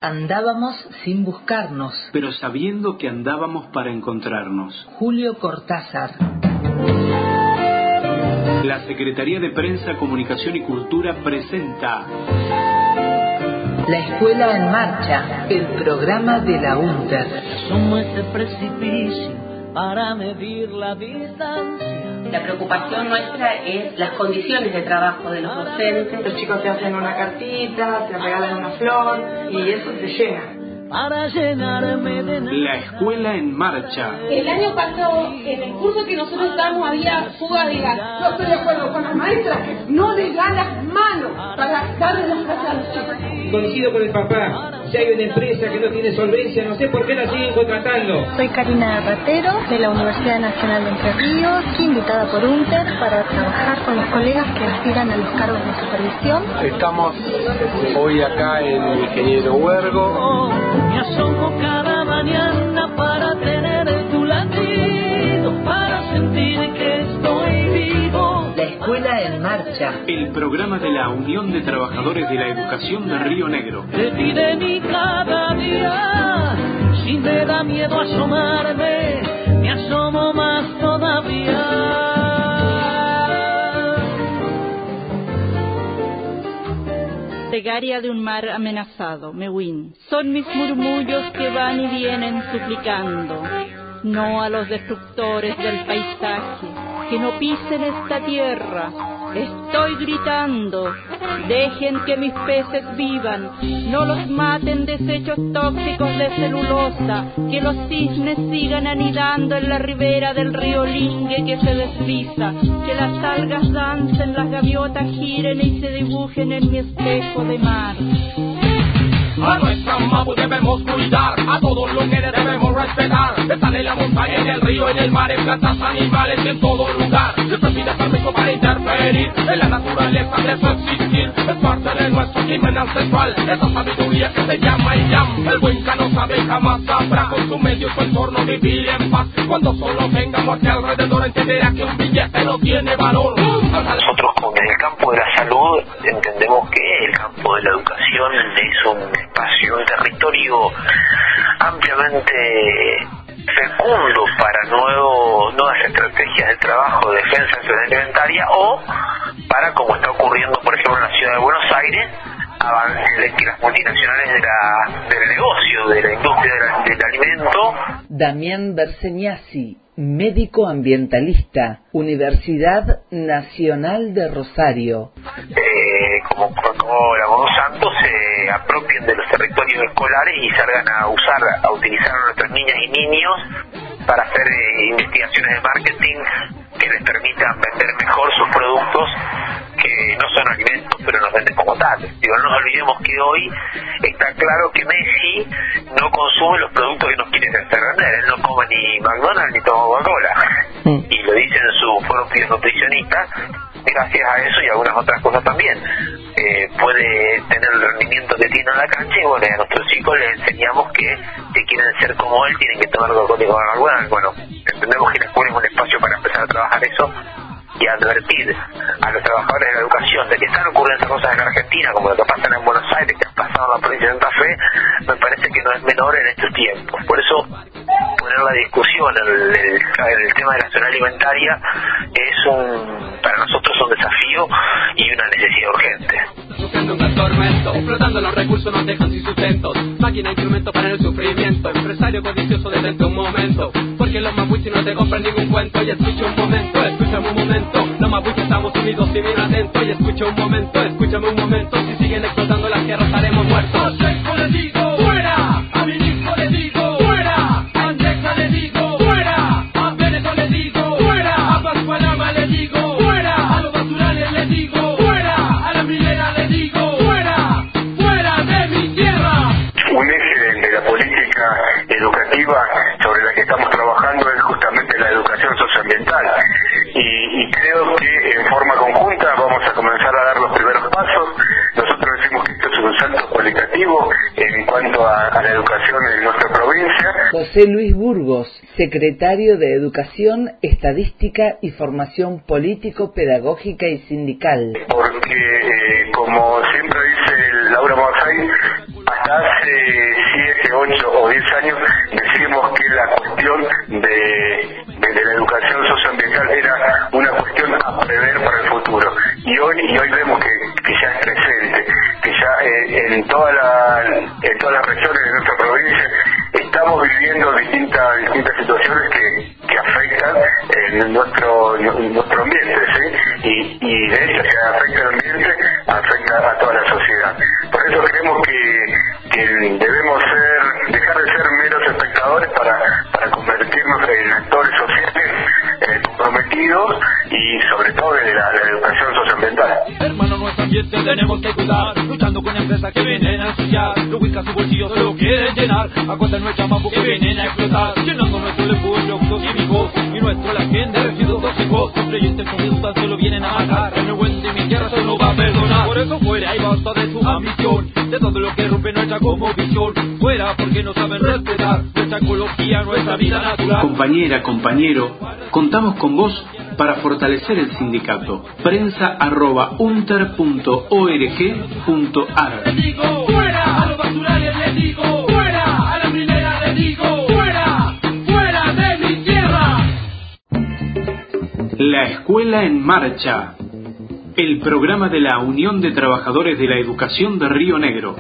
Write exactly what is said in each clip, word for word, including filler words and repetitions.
Andábamos sin buscarnos. Pero sabiendo que andábamos para encontrarnos. Julio Cortázar. La Secretaría de Prensa, Comunicación y Cultura presenta La Escuela en Marcha, el programa de la UNTER. Asomo ese precipicio para medir la distancia. La preocupación nuestra es las condiciones de trabajo de los docentes. Los chicos te hacen una cartita, te regalan una flor y eso te llena. Para llenarme de nada. La Escuela en Marcha. El año pasado, en el curso que nosotros estábamos, había fuga de gas. Yo estoy de acuerdo con las maestras que no les dan las manos para darle las clases a los chicos. Coincido con el papá. Si hay una empresa que no tiene solvencia, no sé por qué la siguen contratando. Soy Karina Ratero, de la Universidad Nacional de Entre Ríos, invitada por UNTER para trabajar con los colegas que aspiran a los cargos de supervisión. Estamos hoy acá en Ingeniero Huergo. Oh, me asomo cada mañana para tener tu latido, para sentir que estoy vivo. La Escuela en Marcha. El programa de la Unión de Trabajadores de la Educación de Río Negro. De ti, de mí cada día, si me da miedo asomarme, me asomo más todavía. Plegaria de un mar amenazado, Mewin. Son mis murmullos que van y vienen suplicando, no a los destructores del paisaje, que no pisen esta tierra. Estoy gritando, dejen que mis peces vivan, no los maten desechos tóxicos de celulosa, que los cisnes sigan anidando en la ribera del río Lingue que se desliza, que las algas dancen, las gaviotas giren y se dibujen en mi espejo de mar. A nuestra mapu debemos cuidar, a todos los que debemos respetar. Están en la montaña, en el río, en el mar, en plantas, animales y en todo lugar. Nuestra vida es permiso para interferir en la naturaleza de su existir. Es parte de nuestro crimen ancestral, esa sabiduría que se llama Iyam. El Winca no sabe y jamás sabrá con su medio y su entorno vivir en paz. Cuando solo venga muerte alrededor entenderá que un billete no tiene valor. Nosotros con el campo de la salud entendemos que el campo de la educación es un espacio, un territorio ampliamente fecundo para nuevo, nuevas estrategias de trabajo de defensa de seguridad alimentaria o para, como está ocurriendo por ejemplo en la ciudad de Buenos Aires, avances de que las multinacionales de la, del negocio, de la industria del, del alimento. Damián Berseñasi, médico ambientalista, Universidad Nacional de Rosario. Eh, como, como la Monsanto se apropien de los territorios escolares y salgan a usar, a utilizar a nuestras niñas y niños para hacer eh, investigaciones de marketing que les permitan vender mejor sus productos, que no son alimentos pero nos venden como tales. Digo, no nos olvidemos que hoy está claro que Messi no consume los productos que nos quieren hacer vender. Él no come ni McDonald's ni toma Coca-Cola, mm. y lo dicen sus propios nutricionistas. Gracias a eso y algunas otras cosas también eh, puede tener el rendimiento que tiene en la cancha. Y bueno, a nuestros chicos les enseñamos que si quieren ser como él tienen que tomar Coca-Cola con alguna. Bueno, entendemos que la escuela es un espacio para empezar a trabajar eso y advertir a los trabajadores de la educación de que están ocurriendo cosas en Argentina, como lo que pasan en Buenos Aires, que han pasado en la provincia de Santa Fe, me parece que no es menor en estos tiempos. Por eso poner la discusión en el, el, el tema de la zona alimentaria es un, para nosotros un desafío y una necesidad urgente. Sufriendo un tormento, explotando los recursos nos dejan sin sustentos. Máquina, instrumento para el sufrimiento. Empresario codicioso, detente un momento, porque los mapuches no te compran ningún cuento. Y escucha un momento, escúchame un momento. Los mapuches estamos unidos y bien atentos. Y escucha un momento, escúchame un momento. Si siguen explotando las tierras estaremos muertos. A Checo le digo, fuera. A mi hijo le digo, fuera. A Andexa le digo, fuera. A Venezuela le digo, fuera. A Pascualama le digo, fuera. A los basurales le digo, fuera. A la minera le digo, fuera. Fuera de mi tierra. Un eje de, de la política educativa sobre la que estamos trabajando es justamente la educación socioambiental. Y, y creo que en forma conjunta vamos a comenzar a dar los primeros pasos. Nosotros decimos que esto es un salto cualitativo en cuanto a, a la educación en nuestra provincia. José Luis Burgos, secretario de Educación, Estadística y Formación Político, Pedagógica y Sindical. Porque, eh, como siempre dice Laura Marzay, hasta hace siete, ocho o diez años decimos que la cuestión de, de, de la educación socioambiental era una cuestión a prever para el futuro. Y hoy y hoy vemos que, que ya es presente, que ya eh, en, toda la, en todas las regiones de nuestra provincia estamos viviendo distintas distintas situaciones que, que afectan en nuestro en nuestro ambiente, ¿sí? Y, y de hecho, si afecta el ambiente, afecta a toda la sociedad. Por eso creemos que, que debemos ser dejar de ser meros espectadores para, para convertirnos en actores sociales eh, comprometidos y sobre todo de la, la educación socioambiental. Hermano, nuestro ambiente tenemos que cuidar, luchando con empresas que vienen a ensuciar, lo ubica su bolsillo, solo quieren llenar, a cuenta nuestra mambo que vienen a explotar, llenando nuestro depósito químico y nuestro almacén de residuos tóxicos, creyentes con tan solo vienen a matar, el buen de mi tierra solo va a perdonar, por eso fuera y basta de su ambición, de todo lo que rompe nuestra como visión, fuera porque no saben respetar nuestra ecología, nuestra vida natural. Compañera, compañero, contamos con vos para fortalecer el sindicato. Prensa arroba unter punto org punto ar. Les digo, fuera a los basurales, les digo, fuera a la primera, les digo, fuera, fuera de mi tierra. La Escuela en Marcha. El programa de la Unión de Trabajadores de la Educación de Río Negro.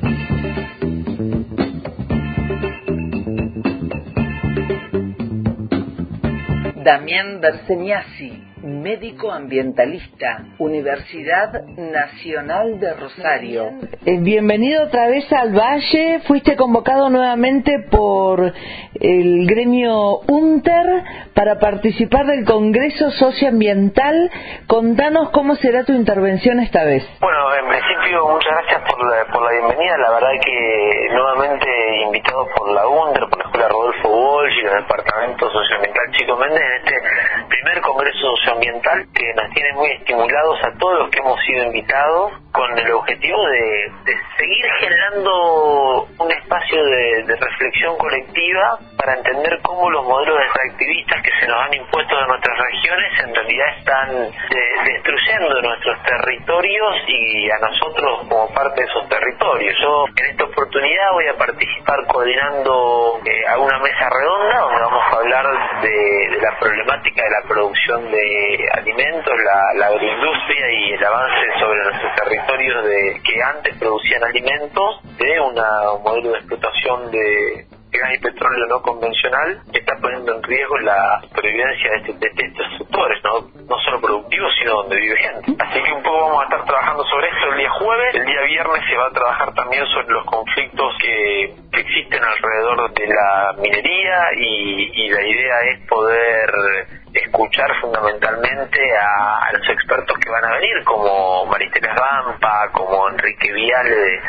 Damián Berseniasi, médico ambientalista, Universidad Nacional de Rosario. Eh, bienvenido otra vez al Valle. Fuiste convocado nuevamente por el gremio UNTER para participar del Congreso Socioambiental. Contanos cómo será tu intervención esta vez. Bueno, en principio muchas gracias por la, por la bienvenida. La verdad que nuevamente invitados por la UNTER, por la Escuela Rodolfo Walsh y el Departamento Socioambiental Chico Méndez en este primer Congreso Socioambiental que nos tiene muy estimulados a todos los que hemos sido invitados con el objetivo de, de seguir generando un espacio de, de reflexión colectiva para entender cómo los modelos extractivistas que se nos han impuesto en nuestras regiones en realidad están de, destruyendo nuestros territorios y a nosotros como parte de esos territorios. Yo en esta oportunidad voy a participar coordinando eh, a una mesa redonda donde vamos a hablar de, de la problemática de la producción de alimentos, la, la agroindustria y el avance sobre nuestros territorios de que antes producían alimentos de una, un modelo de explotación de gas y petróleo no convencional que está poniendo en riesgo la supervivencia de, este, de estos sectores, ¿no? no solo productivos, sino donde vive gente. Así que un poco vamos a estar trabajando sobre esto el día jueves. El día viernes se va a trabajar también sobre los conflictos que, que existen alrededor de la minería y, y la idea es poder escuchar fundamentalmente a, a los expertos que van a venir, como Maristela Rampa, como Enrique Viale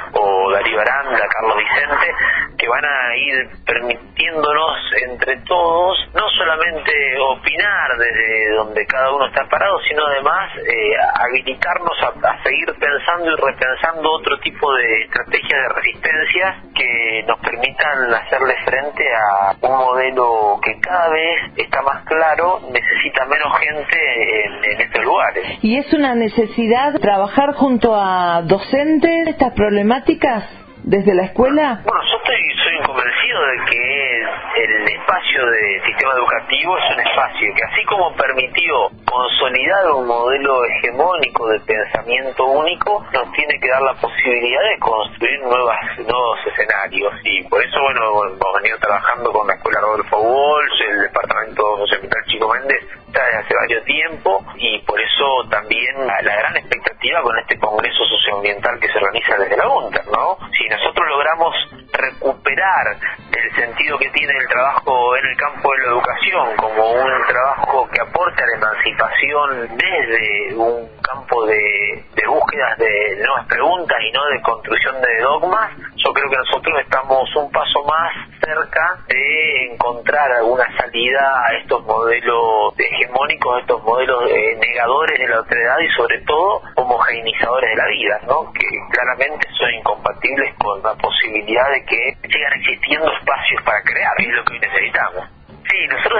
o Darío Aranda, Carlos Vicente, que van a ir permitiéndonos entre todos no solamente opinar desde donde cada uno está parado, sino además eh, habilitarnos a, a seguir pensando y repensando otro tipo de estrategias de resistencia que nos permitan hacerle frente a un modelo que cada vez está más claro, necesita menos gente en, en estos lugares. ¿Y es una necesidad trabajar junto a docentes estas problemáticas desde la escuela? Bueno, yo estoy soy convencido de que el espacio del sistema educativo es un espacio que así como permitió consolidar un modelo hegemónico de pensamiento único, nos tiene que dar la posibilidad de construir nuevas, nuevos escenarios. Y por eso, bueno, hemos venido trabajando con la Escuela Rodolfo Walsh, el Departamento Socioambiental Chico Méndez, desde hace varios tiempo, y por eso también la, la gran expectativa con este Congreso Socioambiental que se organiza desde la UNTER, ¿no? Si nosotros logramos recuperar el sentido que tiene el trabajo en el campo de la educación como un trabajo que aporte a la emancipación desde un campo de, de búsquedas de nuevas preguntas y no de construcción de dogmas, yo creo que nosotros estamos un paso más cerca de encontrar alguna salida a estos modelos hegemónicos, a estos modelos eh, negadores de la otredad y sobre todo homogeneizadores de la vida, ¿no? Que claramente son incompatibles con la posibilidad de que sigan existiendo espacios para crear, y es lo que hoy necesitamos. Sí, nosotros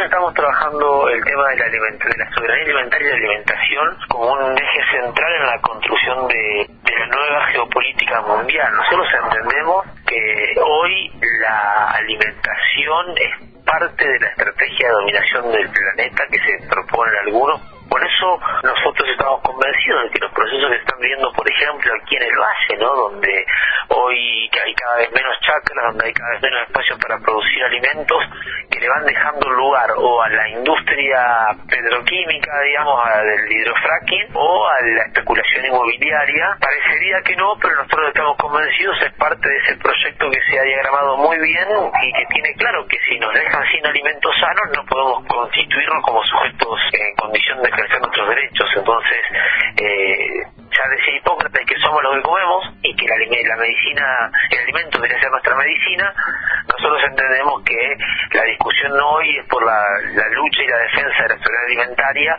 estamos trabajando el tema de la, de la soberanía alimentaria y la alimentación como un eje central en la construcción de, de la nueva geopolítica mundial. Nosotros entendemos que hoy la alimentación es parte de la estrategia de dominación del planeta que se proponen algunos. Por eso nosotros estamos convencidos de que los procesos que se están viendo, por ejemplo, aquí en el Valle, ¿no?, donde hoy hay cada vez menos chacras, donde hay cada vez menos espacio para producir alimentos, que le van dejando lugar o a la industria petroquímica, digamos, a del hidrofracking, o a la especulación inmobiliaria. Parecería que no, pero nosotros estamos convencidos, es parte de ese proyecto que se ha diagramado muy bien y que tiene claro que si nos dejan sin alimentos sanos no podemos constituirnos como sujetos en condición de ejercer nuestros derechos. Entonces, eh, ya decía Hipócrates que somos lo que comemos y que la, la medicina, el alimento debe ser nuestra medicina. Nosotros entendemos que la discusión hoy es por la, la lucha y la defensa de la soberanía alimentaria.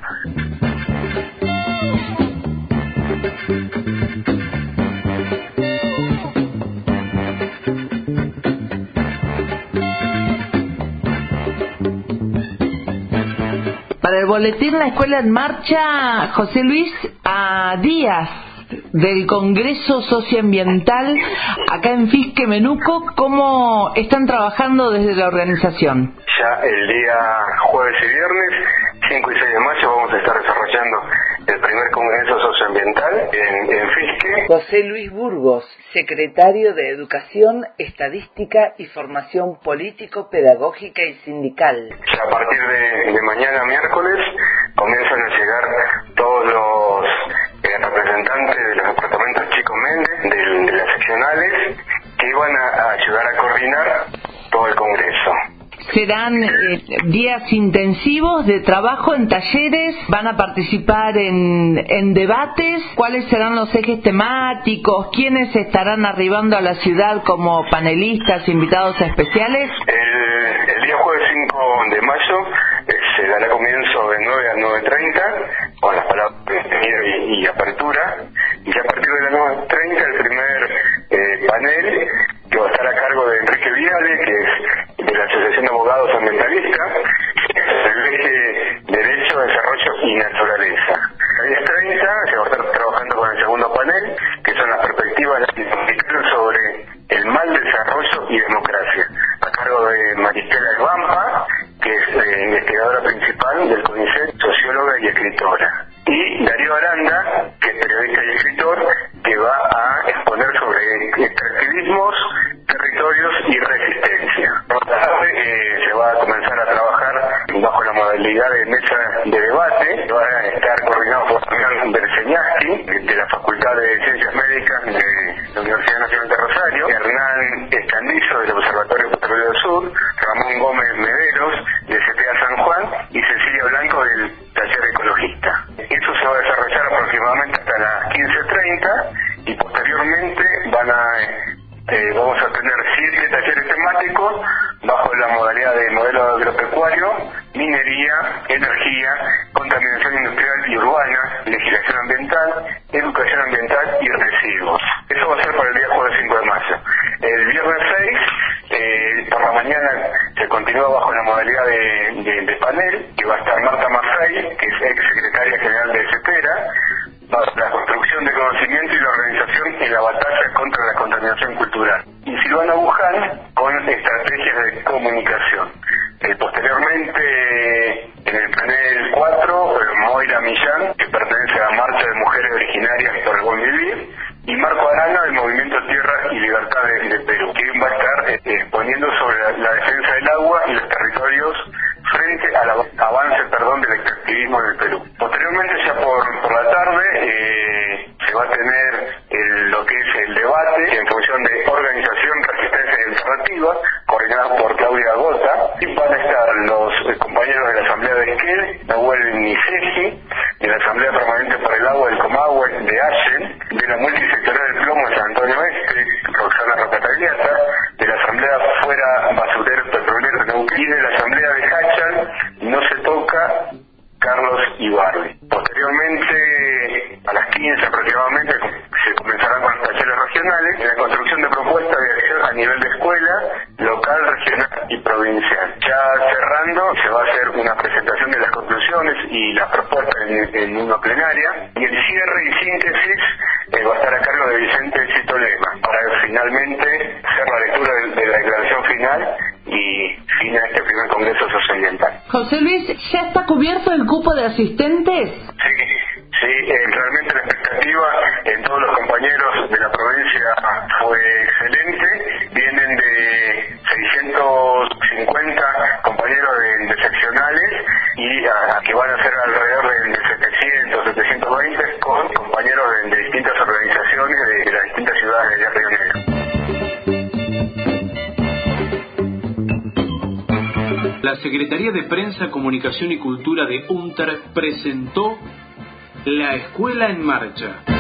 Para el boletín La Escuela en Marcha, José Luis, a días del Congreso Socioambiental acá en Fisque Menuco, ¿cómo están trabajando desde la organización? Ya el día jueves y viernes, cinco y seis de mayo, vamos a estar desarrollando el primer Congreso Socioambiental en, en Fisque. José Luis Burgos, secretario de Educación, Estadística y Formación Político, Pedagógica y Sindical. Ya a partir de, de mañana miércoles comienzan a llegar todos los eh, representantes de los departamentos Chico Méndez, de, de las seccionales, que iban a, a ayudar a coordinar todo el Congreso. Serán eh, días intensivos de trabajo en talleres, van a participar en, en debates. ¿Cuáles serán los ejes temáticos? ¿Quiénes estarán arribando a la ciudad como panelistas, invitados especiales? El, el día jueves cinco de mayo eh, se dará comienzo de nueve a nueve treinta con las palabras de bienvenida y, y apertura, y a partir de las nueve treinta el primer eh, panel, que va a estar a cargo de Enrique Viale, que es de la Asociación de Abogados Ambientalistas, el eje Derecho, Desarrollo y Naturaleza. A las diez treinta se va a estar trabajando con el segundo panel, que son las perspectivas latinoamericanas sobre el mal desarrollo y democracia, a cargo de Maristela Elvampa, que es eh, investigadora principal del CONICET, socióloga y escritora. Y Darío Aranda, que es periodista y escritor, que va a exponer sobre extractivismos, territorios y resistencia. Por la tarde eh, se va a comenzar a trabajar bajo la modalidad de mesa de debate, que va a estar coordinado por Hernán Berseñaski, de la Facultad de Ciencias Médicas de la Universidad Nacional de Rosario, Hernán Escandizo, del Observatorio Petrolero del Sur, Ramón Gómez Mederos, de C P A San Juan, y Cecilia Blanco, del Taller Ecologista. Eso se va a desarrollar aproximadamente hasta las quince treinta y posteriormente van a eh, vamos a tener siete talleres temáticos bajo la modalidad de modelo agropecuario, minería, energía, contaminación industrial y urbana, legislación ambiental, educación ambiental y residuos. Eso va a ser para el día jueves cinco de mayo. El viernes seis, eh, por la mañana, se continúa bajo la modalidad de, de, de panel, que va a estar Marta Maffei, que es ex secretaria general de CEPERA, la construcción de conocimiento y la organización en la batalla contra la contaminación cultural. Y Silvana Buján, con estrategias de comunicación. Eh, posteriormente, en el panel cuatro, eh, Moira Millán, que pertenece a la Marcha de Mujeres Originarias por el Buen Vivir, y Marco Arana, del Movimiento Tierra y Libertad de, de Perú, que va a estar eh, exponiendo sobre la, la defensa del agua y los territorios frente al avance perdón, del extractivismo en el Perú. Posteriormente, ya por, por la tarde, eh, se va a tener el, lo que es el debate en función de organización, resistencia y alternativa, coordinado por Claudia Gota, y van a estar los eh, compañeros de la Asamblea de Esquel, Nahuel Niceji, de la Asamblea Permanente para el Agua del Comahue de Allen, de la Multisectorial del Plomo de San Antonio Este, Roxana Rocatagliata, de la Asamblea Fuera Basurero Petrolero de Neuquén, y de la Asamblea de Hachal, No Se Toca, Carlos Ibarri. Posteriormente, a las quince aproximadamente, se comenzarán con los talleres regionales en la construcción de propuestas de acción a nivel de escuela, local, regional y provincial. Ya cerrando, se va a hacer un y las propuestas en, en una plenaria, y el cierre y síntesis eh, va a estar a cargo de Vicente Cito Lema, para finalmente hacer la lectura de, de la declaración final y fin a este primer Congreso Socioambiental. José Luis, ¿ya está cubierto el cupo de asistentes? Sí, sí, eh, realmente la expectativa en todos los compañeros de la provincia fue excelente. Vienen de seiscientos cincuenta compañeros de, de seccionales y a, que van a ser alrededor de, de setecientos, setecientos veinte con compañeros de, de distintas organizaciones de, de las distintas ciudades de Río Negro. La Secretaría de Prensa, Comunicación y Cultura de UNTER presentó La Escuela en Marcha.